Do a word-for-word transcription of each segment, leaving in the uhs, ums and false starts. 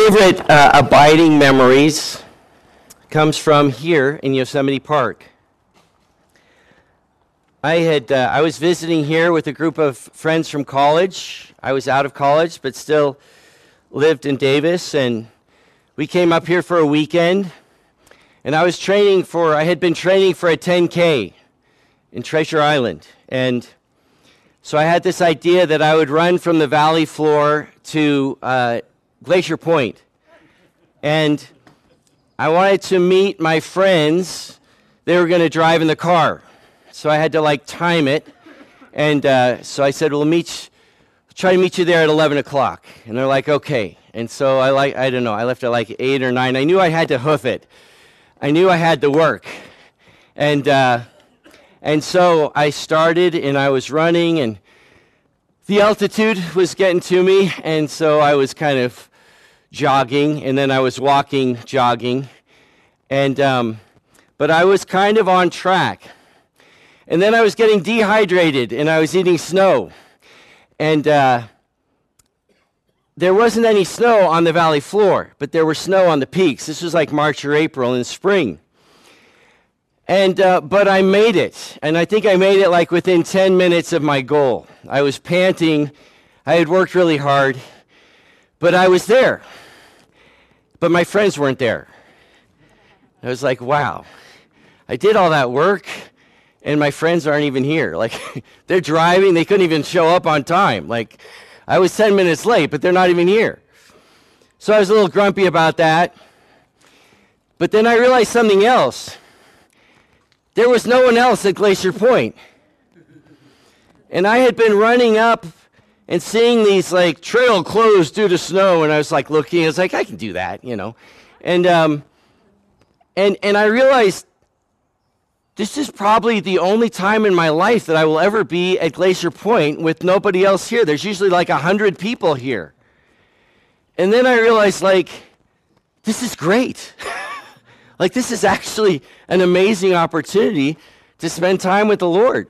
favorite uh, abiding memories comes from here in Yosemite Park. I had uh, I was visiting here with a group of friends from college. I was out of college, but still lived in Davis, and we came up here for a weekend. And I was training for I had been training for a ten K in Treasure Island, and so I had this idea that I would run from the valley floor to uh, Glacier Point, and I wanted to meet my friends. They were going to drive in the car, so I had to like time it, and uh, so I said, "We'll meet, try to meet you there at eleven o'clock." And they're like, "Okay." And so I like I don't know. I left at like eight or nine. I knew I had to hoof it. I knew I had to work, and uh, and so I started, and I was running, and the altitude was getting to me, and so I was kind of jogging, and then I was walking, jogging, and um, but I was kind of on track. And then I was getting dehydrated, and I was eating snow, and uh, there wasn't any snow on the valley floor, but there was snow on the peaks. This was like March or April in spring. And uh, but I made it, and I think I made it like within ten minutes of my goal. I was panting. I had worked really hard, but I was there. But my friends weren't there. I was like, wow, I did all that work, and my friends aren't even here. Like, they're driving. They couldn't even show up on time. Like, I was ten minutes late, but they're not even here. So I was a little grumpy about that. But then I realized something else. There was no one else at Glacier Point. And I had been running up and seeing these like trail closed due to snow, and I was like looking, I was like, I can do that, you know. And um and and I realized this is probably the only time in my life that I will ever be at Glacier Point with nobody else here. There's usually like a hundred people here. And then I realized, like, this is great. Like, this is actually an amazing opportunity to spend time with the Lord.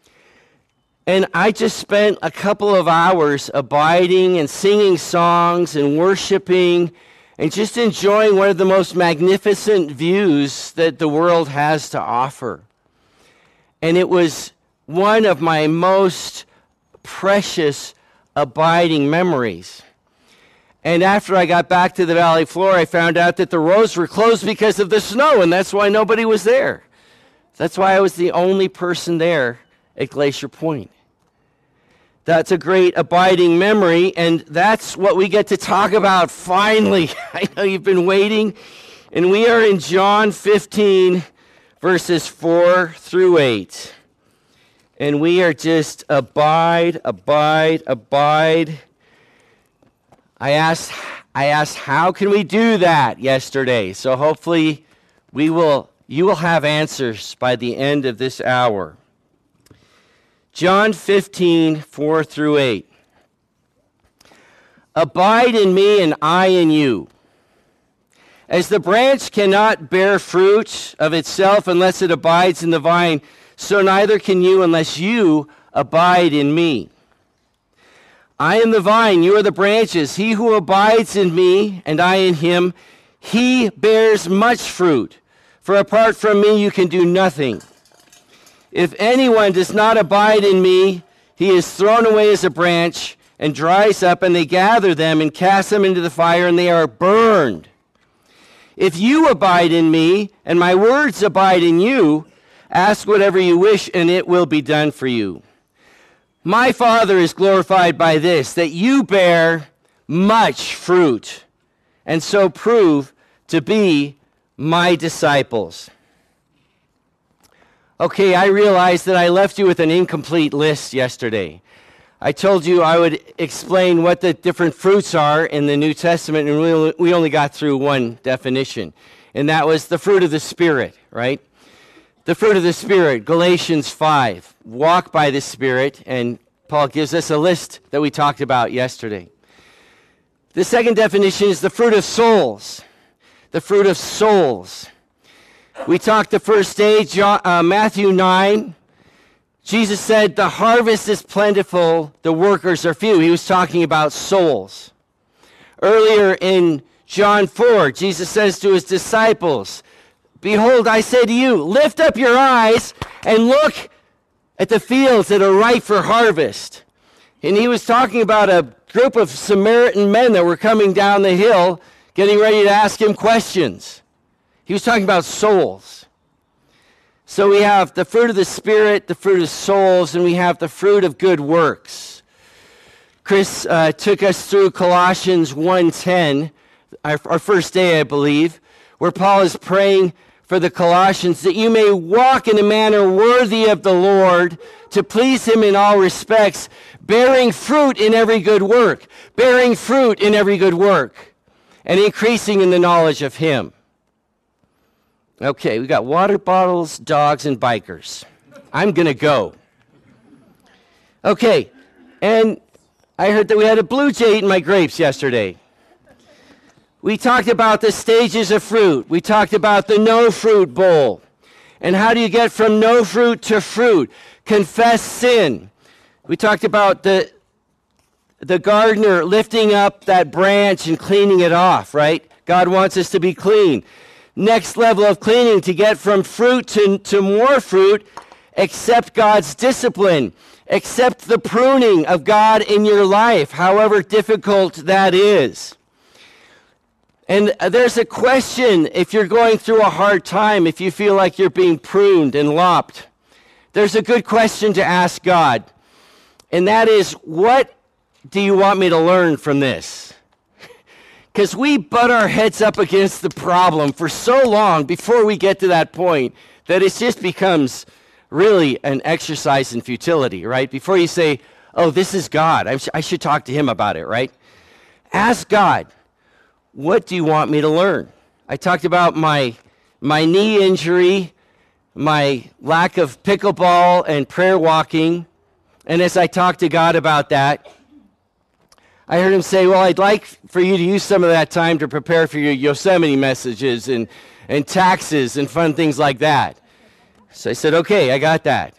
And I just spent a couple of hours abiding and singing songs and worshiping and just enjoying one of the most magnificent views that the world has to offer. And it was one of my most precious abiding memories. And after I got back to the valley floor, I found out that the roads were closed because of the snow, and that's why nobody was there. That's why I was the only person there at Glacier Point. That's a great abiding memory, and that's what we get to talk about finally. I know you've been waiting, and we are in John fifteen, verses four through eight. And we are just abide, abide, abide. I asked, I asked, how can we do that yesterday? So hopefully we will, you will have answers by the end of this hour. John fifteen, four through eight. Abide in me and I in you. As the branch cannot bear fruit of itself unless it abides in the vine, so neither can you unless you abide in me. I am the vine, you are the branches. He who abides in me and I in him, he bears much fruit. For apart from me you can do nothing. If anyone does not abide in me, he is thrown away as a branch and dries up, and they gather them and cast them into the fire, and they are burned. If you abide in me, and my words abide in you, ask whatever you wish, and it will be done for you. My Father is glorified by this, that you bear much fruit, and so prove to be my disciples. Okay, I realized that I left you with an incomplete list yesterday. I told you I would explain what the different fruits are in the New Testament, and we only, we only got through one definition, and that was the fruit of the Spirit, right? The fruit of the Spirit, Galatians five, walk by the Spirit, and Paul gives us a list that we talked about yesterday. The second definition is the fruit of souls, the fruit of souls. We talked the first day, John, uh, Matthew nine. Jesus said, the harvest is plentiful, the workers are few. He was talking about souls. Earlier in John four, Jesus says to his disciples, behold, I say to you, lift up your eyes and look at the fields that are ripe for harvest. And he was talking about a group of Samaritan men that were coming down the hill, getting ready to ask him questions. He was talking about souls. So we have the fruit of the Spirit, the fruit of souls, and we have the fruit of good works. Chris uh, took us through Colossians one ten, our, our first day, I believe, where Paul is praying for the Colossians that you may walk in a manner worthy of the Lord, to please him in all respects, bearing fruit in every good work, bearing fruit in every good work, and increasing in the knowledge of him. Okay, we got water bottles, dogs, and bikers. I'm going to go. Okay, and I heard that we had a blue jay eating my grapes yesterday. We talked about the stages of fruit. We talked about the no fruit bowl. And how do you get from no fruit to fruit? Confess sin. We talked about the, the gardener lifting up that branch and cleaning it off, right? God wants us to be clean. Next level of cleaning, to get from fruit to, to more fruit, accept God's discipline. Accept the pruning of God in your life, however difficult that is. And there's a question, if you're going through a hard time, if you feel like you're being pruned and lopped, there's a good question to ask God. And that is, what do you want me to learn from this? Because we butt our heads up against the problem for so long before we get to that point that it just becomes really an exercise in futility, right? Before you say, oh, this is God, I, sh- I should talk to him about it, right? Ask God, what do you want me to learn? I talked about my my knee injury, my lack of pickleball and prayer walking, and as I talked to God about that, I heard him say, well, I'd like for you to use some of that time to prepare for your Yosemite messages and, and taxes and fun things like that. So I said, okay, I got that.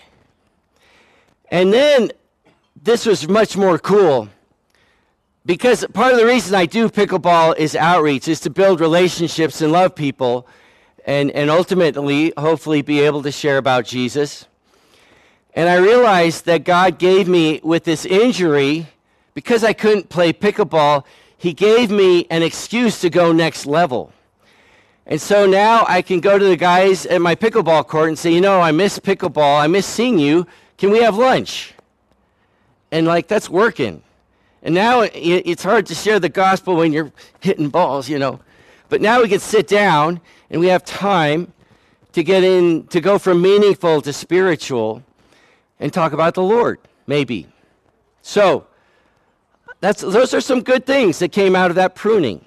And then this was much more cool, because part of the reason I do pickleball is outreach, is to build relationships and love people, and, and ultimately, hopefully, be able to share about Jesus. And I realized that God gave me, with this injury, because I couldn't play pickleball, he gave me an excuse to go next level. And so now I can go to the guys at my pickleball court and say, you know, I miss pickleball, I miss seeing you, can we have lunch? And like, that's working. And now it, it's hard to share the gospel when you're hitting balls, you know. But now we can sit down and we have time to get in, to go from meaningful to spiritual and talk about the Lord, maybe. So, that's, those are some good things that came out of that pruning.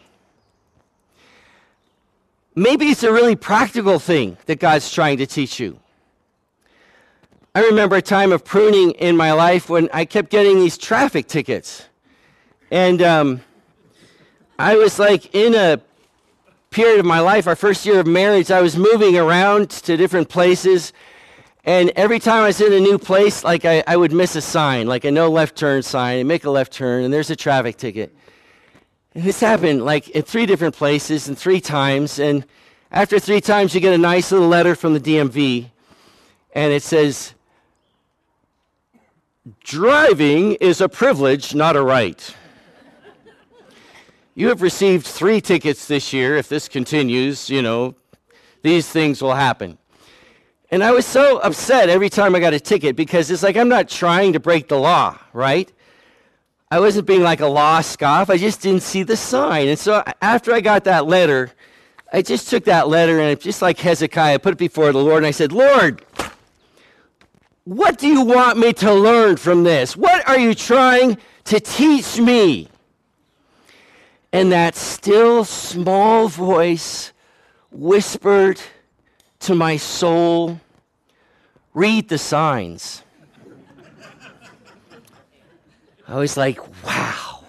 Maybe it's a really practical thing that God's trying to teach you. I remember a time of pruning in my life when I kept getting these traffic tickets. And um, I was like in a period of my life, our first year of marriage, I was moving around to different places. And every time I was in a new place, like I, I would miss a sign, like a no left turn sign, and make a left turn, and there's a traffic ticket. And this happened like in three different places and three times. And after three times, you get a nice little letter from the D M V. And it says, driving is a privilege, not a right. You have received three tickets this year. If this continues, you know, these things will happen. And I was so upset every time I got a ticket, because it's like, I'm not trying to break the law, right? I wasn't being like a law scoff. I just didn't see the sign. And so after I got that letter, I just took that letter and just like Hezekiah, I put it before the Lord, and I said, Lord, what do you want me to learn from this? What are you trying to teach me? And that still small voice whispered to my soul, read the signs. I was like, wow.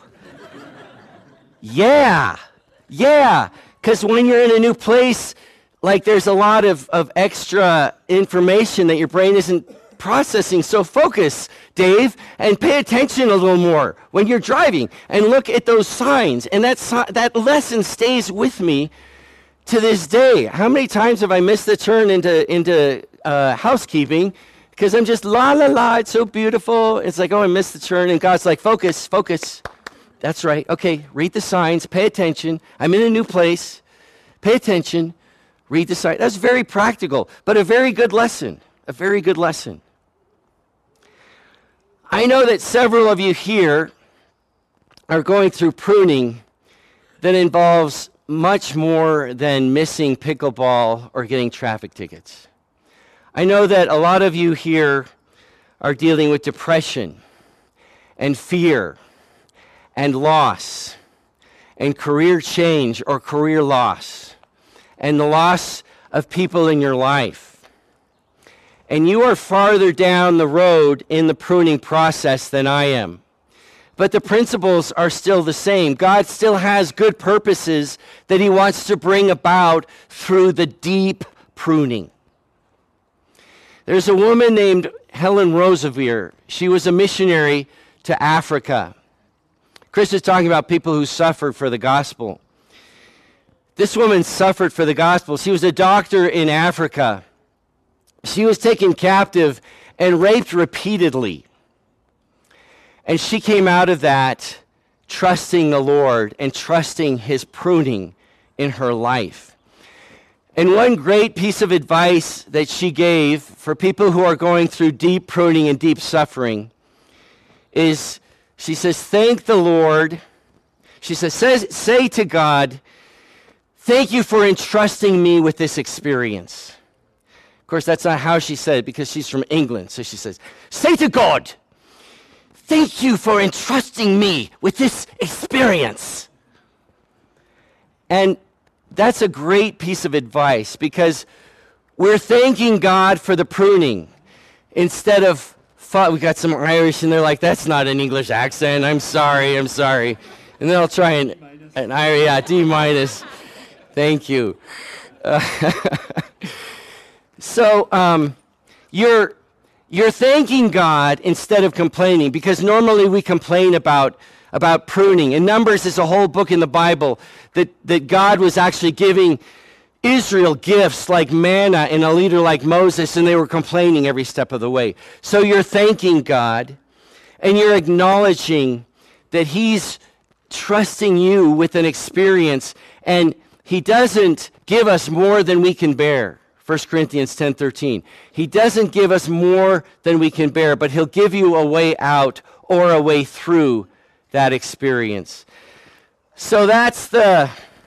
Yeah, yeah. Because when you're in a new place, like there's a lot of, of extra information that your brain isn't processing. So focus, Dave, and pay attention a little more when you're driving and look at those signs. And that, si- that lesson stays with me to this day. How many times have I missed the turn into, into uh, housekeeping because I'm just la, la, la, it's so beautiful. It's like, oh, I missed the turn. And God's like, focus, focus. That's right. Okay, read the signs, pay attention. I'm in a new place. Pay attention, read the signs. That's very practical, but a very good lesson. A very good lesson. I know that several of you here are going through pruning that involves much more than missing pickleball or getting traffic tickets. I know that a lot of you here are dealing with depression and fear and loss and career change or career loss and the loss of people in your life. And you are farther down the road in the pruning process than I am. But the principles are still the same. God still has good purposes that he wants to bring about through the deep pruning. There's a woman named Helen Roseveare. She was a missionary to Africa. Chris is talking about people who suffered for the gospel. This woman suffered for the gospel. She was a doctor in Africa. She was taken captive and raped repeatedly. And she came out of that trusting the Lord and trusting his pruning in her life. And one great piece of advice that she gave for people who are going through deep pruning and deep suffering is, she says, thank the Lord. She says, says say to God, thank you for entrusting me with this experience. Of course, that's not how she said it because she's from England. So she says, say to God, thank you for entrusting me with this experience. And that's a great piece of advice because we're thanking God for the pruning instead of, we got some Irish and they're like, that's not an English accent. I'm sorry, I'm sorry. And they'll try and, an Irish, yeah, D minus. Thank you. Uh, so um, you're you're thanking God instead of complaining because normally we complain about about pruning. In Numbers is a whole book in the Bible that, that God was actually giving Israel gifts like manna and a leader like Moses, and they were complaining every step of the way. So you're thanking God, and you're acknowledging that he's trusting you with an experience, and he doesn't give us more than we can bear. First Corinthians ten thirteen. He doesn't give us more than we can bear, but he'll give you a way out or a way through that experience. So that's the,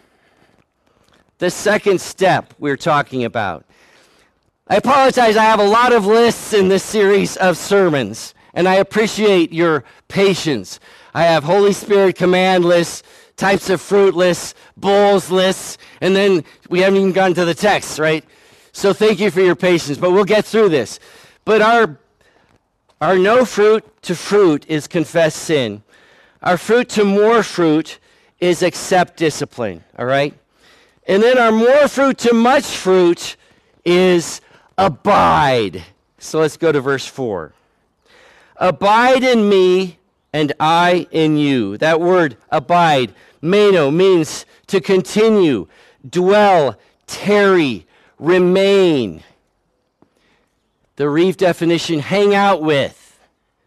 the second step we're talking about. I apologize, I have a lot of lists in this series of sermons, and I appreciate your patience. I have Holy Spirit command lists, types of fruit lists, bowls lists, and then we haven't even gotten to the text, right? So thank you for your patience, but we'll get through this. But our, our no fruit to fruit is confess sin. Our fruit to more fruit is accept discipline, all right? And then our more fruit to much fruit is abide. So let's go to verse four. Abide in me and I in you. That word abide, meno, means to continue, dwell, tarry, remain. The Reeve definition, hang out with.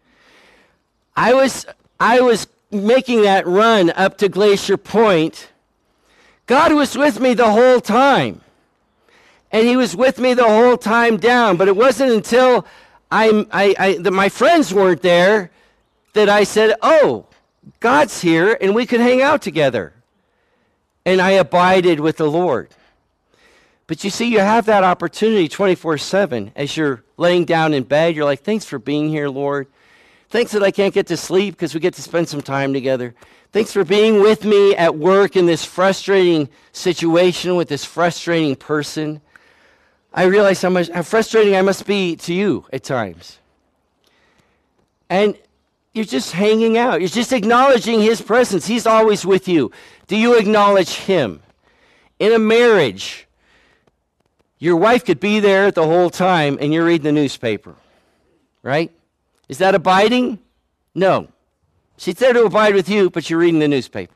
I was, I was making that run up to Glacier Point. God was with me the whole time. And he was with me the whole time down. But it wasn't until I, I, I, that my friends weren't there that I said, oh, God's here and we could hang out together. And I abided with the Lord. But you see, you have that opportunity twenty-four seven. As you're laying down in bed, you're like, thanks for being here, Lord. Thanks that I can't get to sleep because we get to spend some time together. Thanks for being with me at work in this frustrating situation with this frustrating person. I realize how much how frustrating I must be to you at times. And you're just hanging out. You're just acknowledging his presence. He's always with you. Do you acknowledge him? In a marriage, your wife could be there the whole time and you're reading the newspaper. right? Is that abiding? No. She's there to abide with you, but you're reading the newspaper.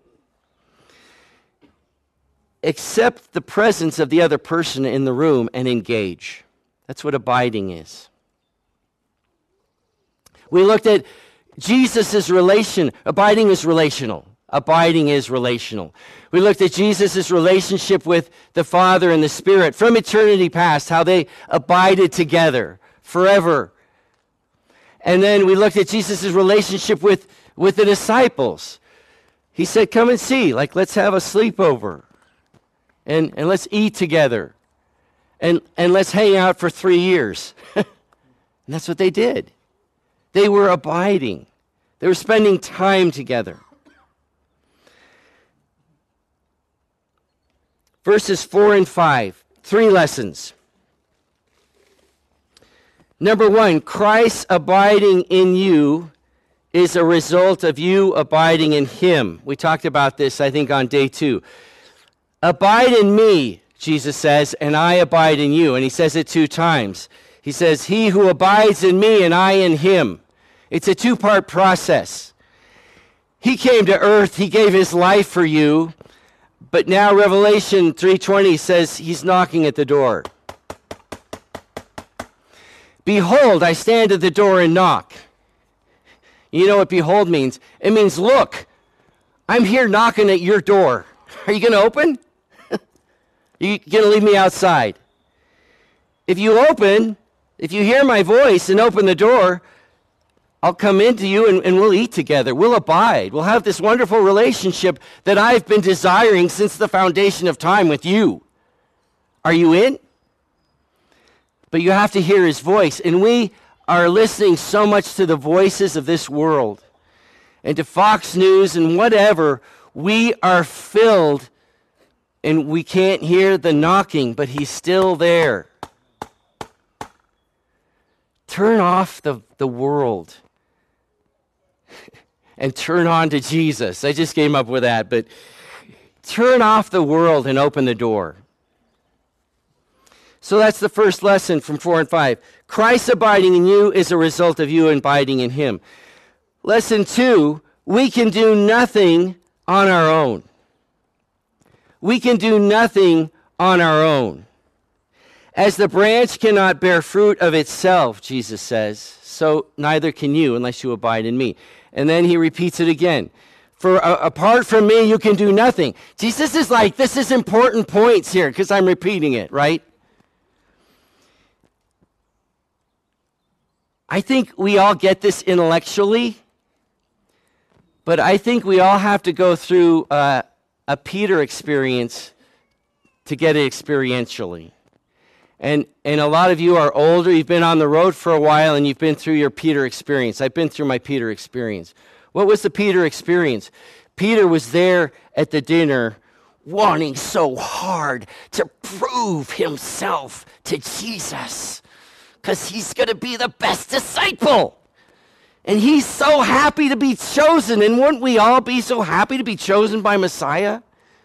Accept the presence of the other person in the room and engage. That's what abiding is. We looked at Jesus' relation. Abiding is relational. Abiding is relational. We looked at Jesus' relationship with the Father and the Spirit from eternity past, how they abided together forever. And then we looked at Jesus' relationship with, with the disciples. He said, come and see, like, let's have a sleepover. And, and let's eat together. And, and let's hang out for three years. And that's what they did. They were abiding. They were spending time together. Verses four and five, three lessons. Number one, Christ abiding in you is a result of you abiding in him. We talked about this, I think, on day two. Abide in me, Jesus says, and I abide in you. And he says it two times. He says, he who abides in me and I in him. It's a two-part process. He came to earth. He gave his life for you. But now Revelation three twenty says he's knocking at the door. Behold, I stand at the door and knock. You know what behold means? It means, look, I'm here knocking at your door. Are you going to open? Are you going to leave me outside? If you open, if you hear my voice and open the door, I'll come into you and, and we'll eat together. We'll abide. We'll have this wonderful relationship that I've been desiring since the foundation of time with you. Are you in? But you have to hear his voice. And we are listening so much to the voices of this world and to Fox News and whatever. We are filled and we can't hear the knocking, but he's still there. Turn off the, the world and turn on to Jesus. I just came up with that, but turn off the world and open the door. So that's the first lesson from four and five. Christ abiding in you is a result of you abiding in him. Lesson two, we can do nothing on our own. We can do nothing on our own. As the branch cannot bear fruit of itself, Jesus says, so neither can you unless you abide in me. And then he repeats it again. For uh, apart from me, you can do nothing. Jesus is like, this is important points here because I'm repeating it, right? I think we all get this intellectually, but I think we all have to go through uh, a Peter experience to get it experientially. And and a lot of you are older, you've been on the road for a while, and you've been through your Peter experience. I've been through my Peter experience. What was the Peter experience? Peter was there at the dinner wanting so hard to prove himself to Jesus because he's going to be the best disciple. And he's so happy to be chosen. And wouldn't we all be so happy to be chosen by Messiah?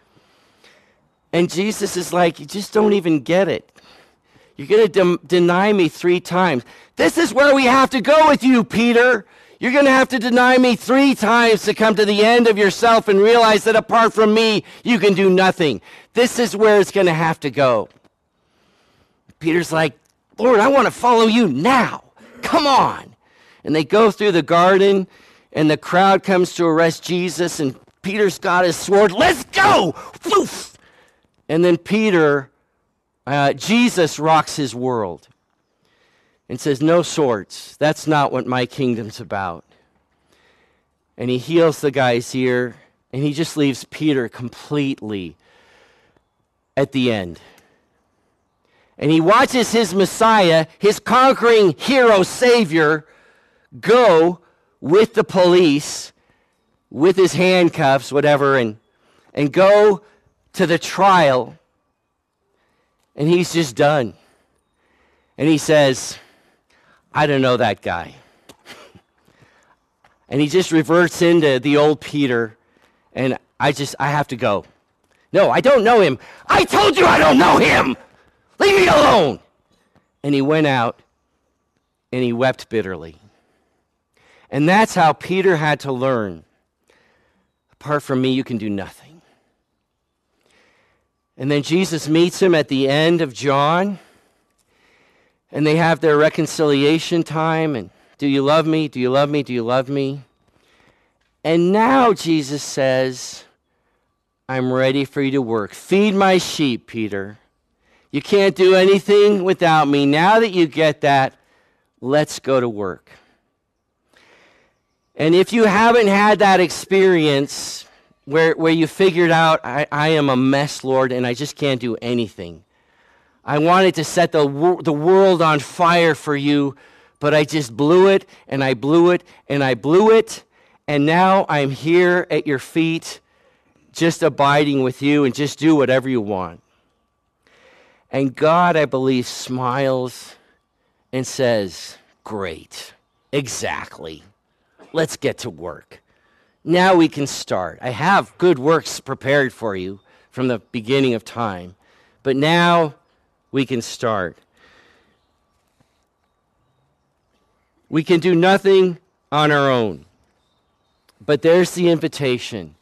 And Jesus is like, you just don't even get it. You're going to de- deny me three times. This is where we have to go with you, Peter. You're going to have to deny me three times to come to the end of yourself and realize that apart from me, you can do nothing. This is where it's going to have to go. Peter's like, Lord, I want to follow you now. Come on. And they go through the garden, and the crowd comes to arrest Jesus, and Peter's got his sword. Let's go! Poof! And then Peter, uh, Jesus rocks his world and says, no swords. That's not what my kingdom's about. And he heals the guy's ear, and he just leaves Peter completely at the end. And he watches his Messiah, his conquering hero savior, go with the police, with his handcuffs, whatever, and, and go to the trial. And he's just done. And he says, I don't know that guy. And he just reverts into the old Peter, and I just, I have to go. No, I don't know him. I told you I don't know him. Leave me alone. And he went out and he wept bitterly. And that's how Peter had to learn. Apart from me, you can do nothing. And then Jesus meets him at the end of John, and they have their reconciliation time, and do you love me? Do you love me? Do you love me? And now Jesus says, I'm ready for you to work. Feed my sheep, Peter. You can't do anything without me. Now that you get that, let's go to work. And if you haven't had that experience where, where you figured out, I, I am a mess, Lord, and I just can't do anything. I wanted to set the, wor- the world on fire for you, but I just blew it, and I blew it, and I blew it, and now I'm here at your feet, just abiding with you, and just do whatever you want. And God, I believe, smiles and says, great, exactly. Let's get to work. Now we can start. I have good works prepared for you from the beginning of time, but now we can start. We can do nothing on our own, but there's the invitation.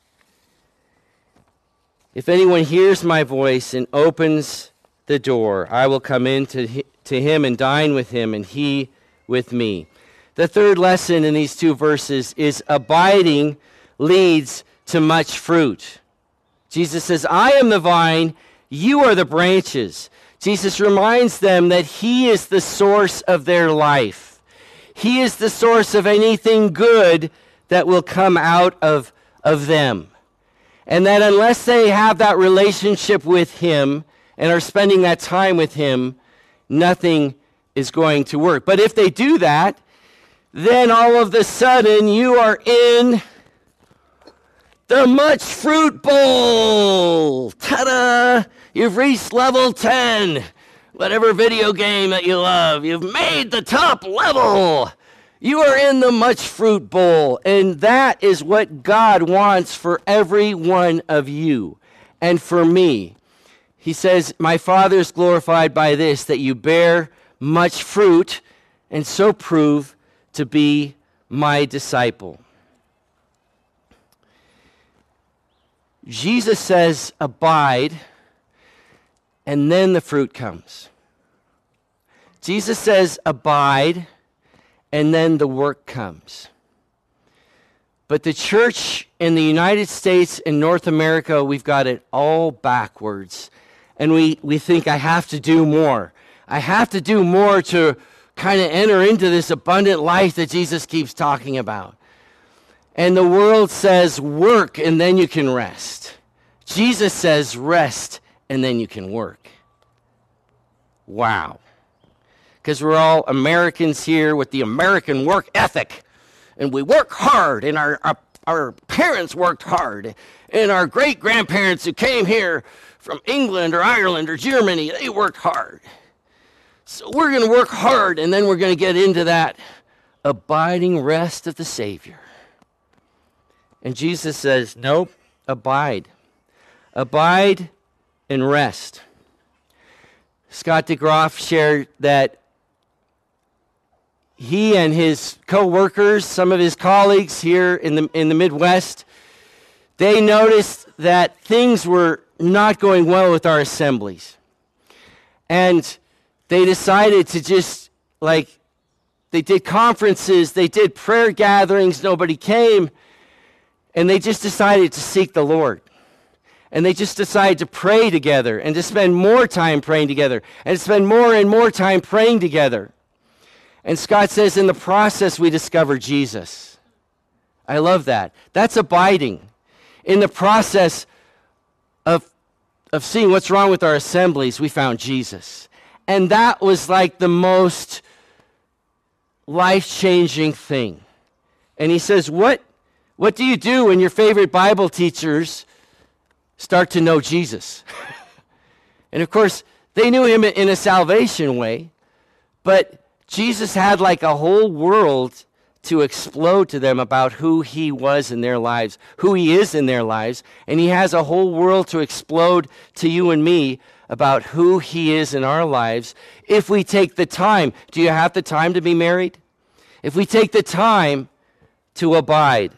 If anyone hears my voice and opens the door, I will come in to, to him and dine with him, and he with me. The third lesson in these two verses is abiding leads to much fruit. Jesus says, I am the vine, you are the branches. Jesus reminds them that he is the source of their life. He is the source of anything good that will come out of, of them. And that unless they have that relationship with him and are spending that time with him, nothing is going to work. But if they do that, then all of a sudden you are in the Much Fruit Bowl. Ta-da! You've reached level ten. Whatever video game that you love, you've made the top level. You are in the Much Fruit Bowl, and that is what God wants for every one of you and for me. He says, my Father is glorified by this, that you bear much fruit and so prove to be my disciple. Jesus says, abide, and then the fruit comes. Jesus says, abide, and then the work comes. But the church in the United States and North America, we've got it all backwards. And we, we think, I have to do more. I have to do more to kind of enter into this abundant life that Jesus keeps talking about. And the world says, work, and then you can rest. Jesus says, rest, and then you can work. Wow. Because we're all Americans here with the American work ethic. And we work hard, and our, our, our parents worked hard. And our great-grandparents who came here from England or Ireland or Germany, they worked hard. So we're going to work hard, and then we're going to get into that abiding rest of the Savior. And Jesus says, nope, abide. Abide and rest. Scott DeGroff shared that he and his co-workers, some of his colleagues here in the in the Midwest, they noticed that things were not going well with our assemblies. And they decided to just, like, they did conferences, they did prayer gatherings, nobody came, and they just decided to seek the Lord. And they just decided to pray together and to spend more time praying together and to spend more and more time praying together. And Scott says, in the process, we discovered Jesus. I love that. That's abiding. In the process of, of seeing what's wrong with our assemblies, we found Jesus. And that was like the most life-changing thing. And he says, what, what do you do when your favorite Bible teachers start to know Jesus? And of course, they knew him in a salvation way, but Jesus had like a whole world to explode to them about who he was in their lives, who he is in their lives, and he has a whole world to explode to you and me about who he is in our lives if we take the time. Do you have the time to be married? If we take the time to abide.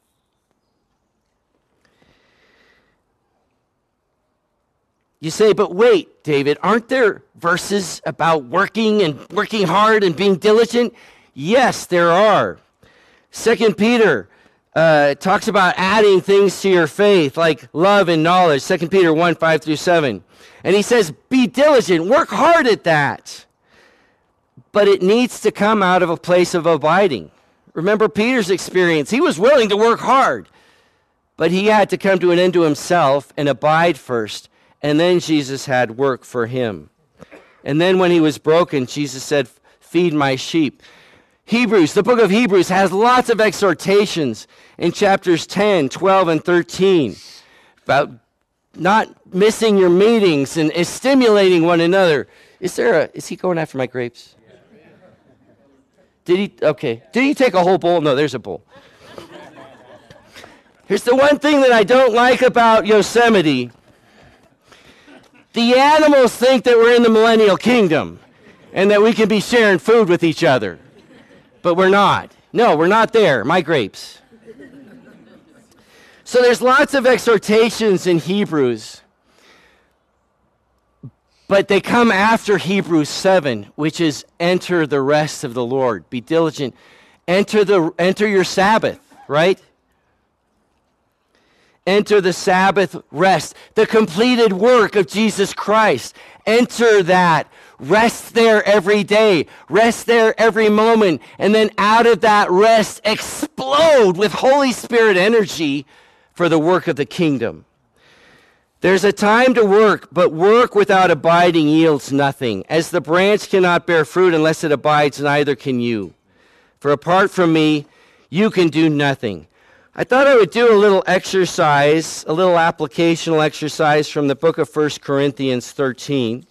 You say, but wait, David, aren't there verses about working and working hard and being diligent? Yes, there are. Second Peter uh, talks about adding things to your faith, like love and knowledge. Second Peter one, five through seven. And he says, be diligent, work hard at that. But it needs to come out of a place of abiding. Remember Peter's experience. He was willing to work hard, but he had to come to an end to himself and abide first. And then Jesus had work for him. And then when he was broken, Jesus said, feed my sheep. Hebrews, the book of Hebrews has lots of exhortations in chapters ten, twelve, and thirteen about not missing your meetings and, and stimulating one another. Is there a, is he going after my grapes? Did he, okay. Did he take a whole bowl? No, there's a bowl. Here's the one thing that I don't like about Yosemite. The animals think that we're in the millennial kingdom and that we can be sharing food with each other. But we're not. No, we're not there. My grapes. So there's lots of exhortations in Hebrews. But they come after Hebrews seven, which is enter the rest of the Lord. Be diligent. Enter the enter your Sabbath, right? Enter the Sabbath rest, the completed work of Jesus Christ. Enter that. Rest there every day. Rest there every moment. And then out of that rest, explode with Holy Spirit energy for the work of the kingdom. There's a time to work, but work without abiding yields nothing. As the branch cannot bear fruit unless it abides, neither can you. For apart from me, you can do nothing. I thought I would do a little exercise, a little applicational exercise from the book of First Corinthians thirteen.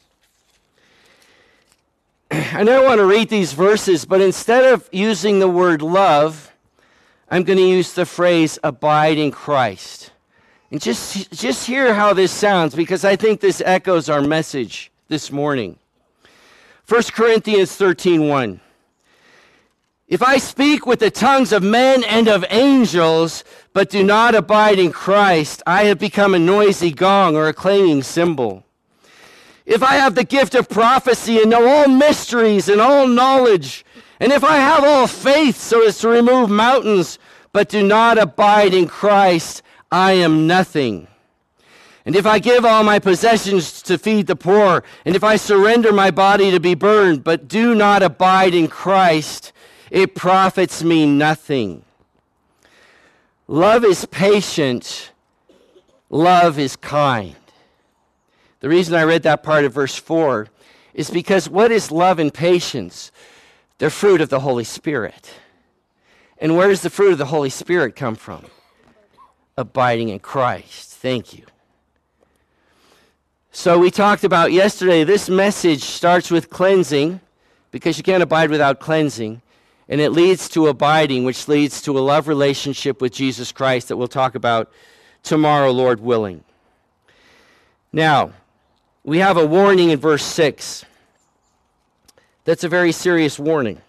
I don't want to read these verses, but instead of using the word love, I'm going to use the phrase abide in Christ. And just, just hear how this sounds, because I think this echoes our message this morning. First Corinthians thirteen one. If I speak with the tongues of men and of angels, but do not abide in Christ, I have become a noisy gong or a clanging cymbal. If I have the gift of prophecy and know all mysteries and all knowledge, and if I have all faith so as to remove mountains, but do not abide in Christ, I am nothing. And if I give all my possessions to feed the poor, and if I surrender my body to be burned, but do not abide in Christ, it profits me nothing. Love is patient. Love is kind. The reason I read that part of verse four is because what is love and patience? They're fruit of the Holy Spirit. And where does the fruit of the Holy Spirit come from? Abiding in Christ. Thank you. So we talked about yesterday, this message starts with cleansing, because you can't abide without cleansing. And it leads to abiding, which leads to a love relationship with Jesus Christ that we'll talk about tomorrow, Lord willing. Now, we have a warning in verse six. That's a very serious warning.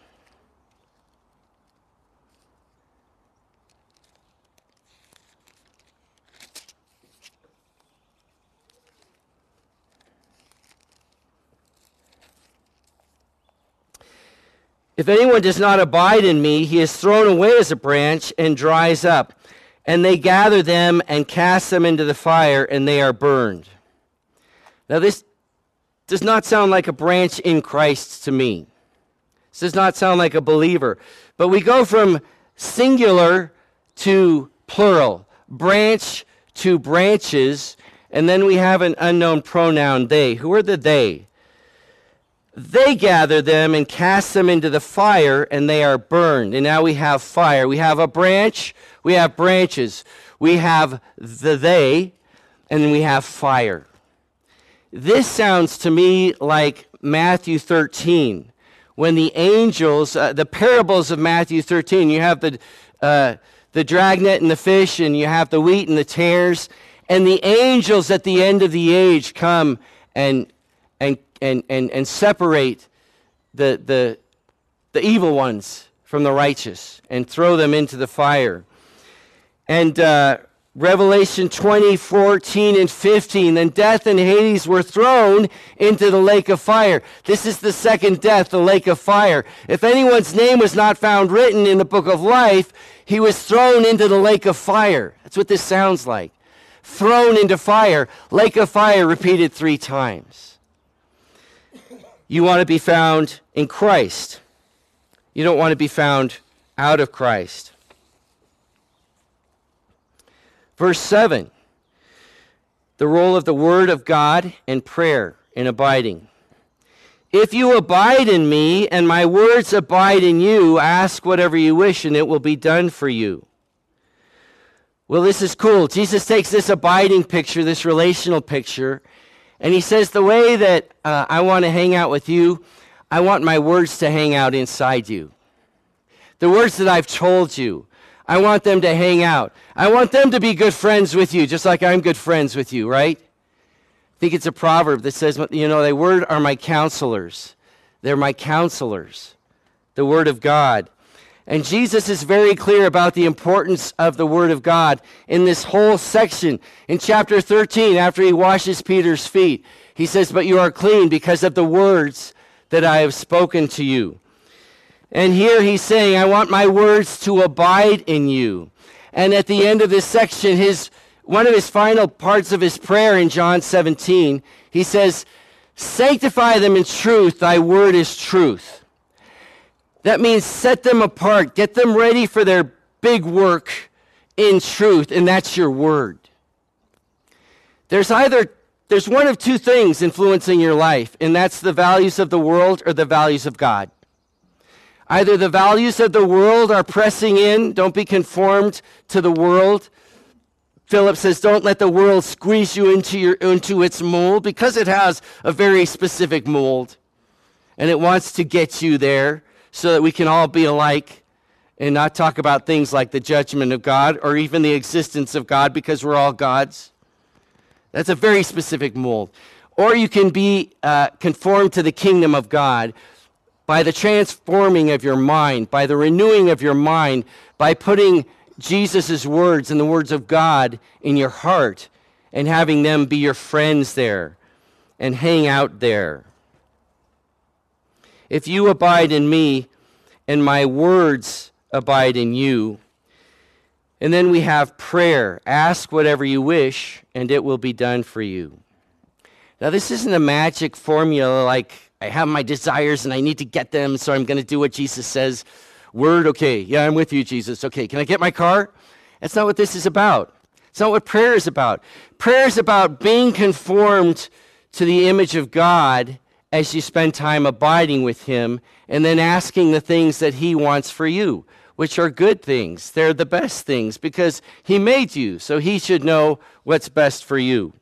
If anyone does not abide in me, he is thrown away as a branch and dries up. And they gather them and cast them into the fire, and they are burned. Now this does not sound like a branch in Christ to me. This does not sound like a believer. But we go from singular to plural, branch to branches, and then we have an unknown pronoun, they. Who are the they? They gather them and cast them into the fire, and they are burned. And now we have fire. We have a branch, we have branches. We have the they, and we have fire. This sounds to me like Matthew thirteen, when the angels, uh, the parables of Matthew thirteen, you have the, uh, the dragnet and the fish, and you have the wheat and the tares, and the angels at the end of the age come and and and and, and separate the the the evil ones from the righteous and throw them into the fire. And uh, Revelation twenty, fourteen, and fifteen, then death and Hades were thrown into the lake of fire. This is the second death, the lake of fire. If anyone's name was not found written in the book of life, he was thrown into the lake of fire. That's what this sounds like. Thrown into fire, lake of fire repeated three times. You want to be found in Christ. You don't want to be found out of Christ. Verse seven, the role of the Word of God and prayer in abiding. If you abide in me and my words abide in you, ask whatever you wish and it will be done for you. Well, this is cool. Jesus takes this abiding picture, this relational picture, and he says the way that uh, I want to hang out with you, I want my words to hang out inside you. The words that I've told you, I want them to hang out. I want them to be good friends with you, just like I'm good friends with you, right? I think it's a proverb that says, you know, the word are my counselors. They're my counselors, the word of God. And Jesus is very clear about the importance of the word of God in this whole section. In chapter thirteen, after he washes Peter's feet, he says, but you are clean because of the words that I have spoken to you. And here he's saying, I want my words to abide in you. And at the end of this section, his one of his final parts of his prayer in John seventeen, he says, sanctify them in truth, thy word is truth. That means set them apart, get them ready for their big work in truth, and that's your word. There's either, there's one of two things influencing your life, and that's the values of the world or the values of God. Either the values of the world are pressing in, don't be conformed to the world. Philip says, don't let the world squeeze you into your into its mold, because it has a very specific mold, and it wants to get you there so that we can all be alike and not talk about things like the judgment of God or even the existence of God, because we're all gods. That's a very specific mold. Or you can be uh, conformed to the kingdom of God by the transforming of your mind, by the renewing of your mind, by putting Jesus' words and the words of God in your heart and having them be your friends there and hang out there. If you abide in me and my words abide in you. And then we have prayer. Ask whatever you wish and it will be done for you. Now this isn't a magic formula like I have my desires and I need to get them, so I'm going to do what Jesus says. Word, okay, yeah, I'm with you, Jesus. Okay, can I get my car? That's not what this is about. It's not what prayer is about. Prayer is about being conformed to the image of God as you spend time abiding with him and then asking the things that he wants for you, which are good things. They're the best things because he made you, so he should know what's best for you.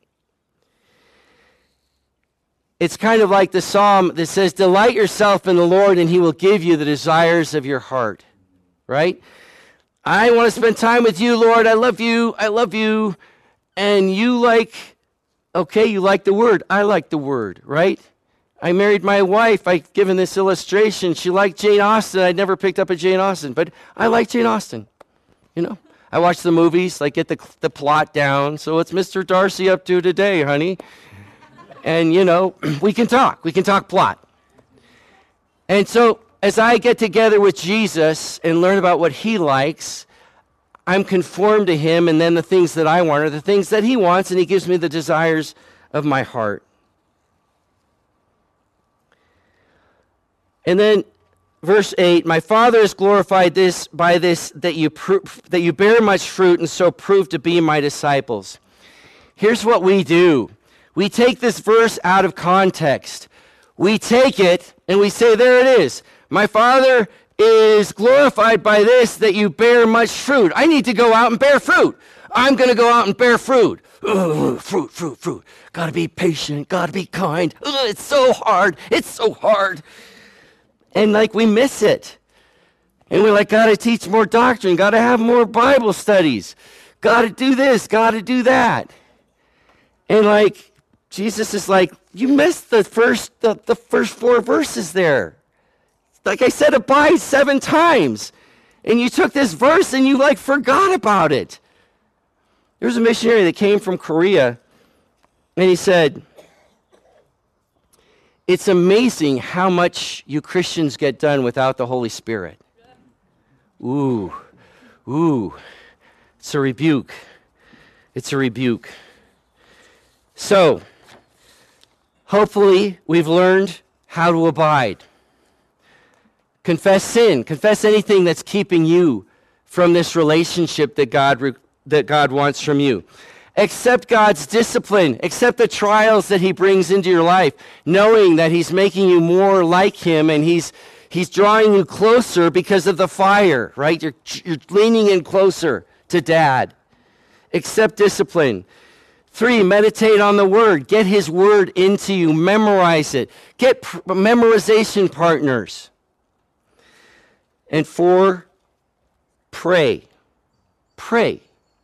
It's kind of like the psalm that says, delight yourself in the Lord and he will give you the desires of your heart, right? I want to spend time with you, Lord. I love you. I love you. And you like, okay, you like the word. I like the word, right? I married my wife. I've given this illustration. She liked Jane Austen. I'd never picked up a Jane Austen, but I like Jane Austen, you know. I watch the movies, like get the, the plot down. So what's Mister Darcy up to today, honey? And, you know, we can talk. We can talk plot. And so as I get together with Jesus and learn about what he likes, I'm conformed to him, and then the things that I want are the things that he wants, and he gives me the desires of my heart. And then verse eight, my Father is glorified this by this, that you pro- that you bear much fruit and so prove to be my disciples. Here's what we do. We take this verse out of context. We take it and we say, there it is. My Father is glorified by this, that you bear much fruit. I need to go out and bear fruit. I'm going to go out and bear fruit. Ugh, fruit, fruit, fruit. Got to be patient. Got to be kind. Ugh, it's so hard. It's so hard. And like we miss it. And we're like, got to teach more doctrine. Got to have more Bible studies. Got to do this. Got to do that. And like, Jesus is like, you missed the first, the, the first four verses there. Like I said, abide seven times. And you took this verse and you like forgot about it. There was a missionary that came from Korea, and he said, it's amazing how much you Christians get done without the Holy Spirit. Ooh, ooh, it's a rebuke. It's a rebuke. So, hopefully we've learned how to abide. Confess sin. Confess anything that's keeping you from this relationship that God re- that God wants from you. Accept God's discipline. Accept the trials that he brings into your life, knowing that he's making you more like him and he's he's drawing you closer because of the fire, right? You're, you're leaning in closer to Dad. Accept discipline. Three, meditate on the word. Get his word into you. Memorize it. Get pr- memorization partners. And four, pray. Pray.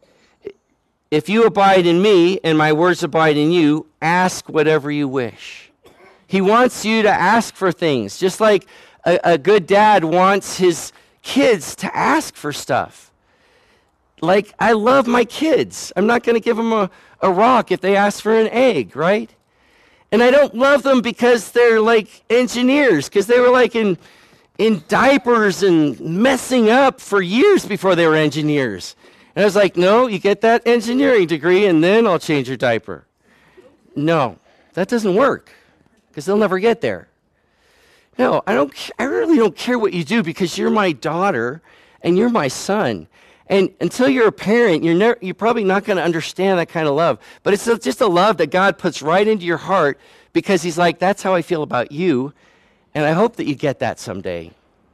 If you abide in me and my words abide in you, ask whatever you wish. He wants you to ask for things, just like a, a good dad wants his kids to ask for stuff. Like, I love my kids. I'm not going to give them a, a rock if they ask for an egg, right? And I don't love them because they're like engineers, because they were like in... in diapers and messing up for years before they were engineers. And I was like, no, you get that engineering degree and then I'll change your diaper. No, that doesn't work because they'll never get there. No, I don't. I really don't care what you do because you're my daughter and you're my son. And until you're a parent, you're never, you're probably not going to understand that kind of love. But it's just a love that God puts right into your heart because he's like, that's how I feel about you. And I hope that you get that someday.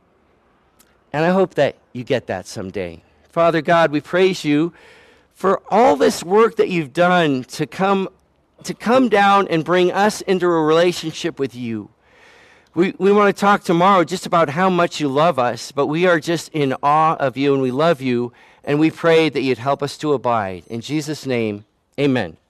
And I hope that you get that someday. Father God, we praise you for all this work that you've done to come to come down and bring us into a relationship with you. We, we want to talk tomorrow just about how much you love us, but we are just in awe of you and we love you, and we pray that you'd help us to abide. In Jesus' name, amen.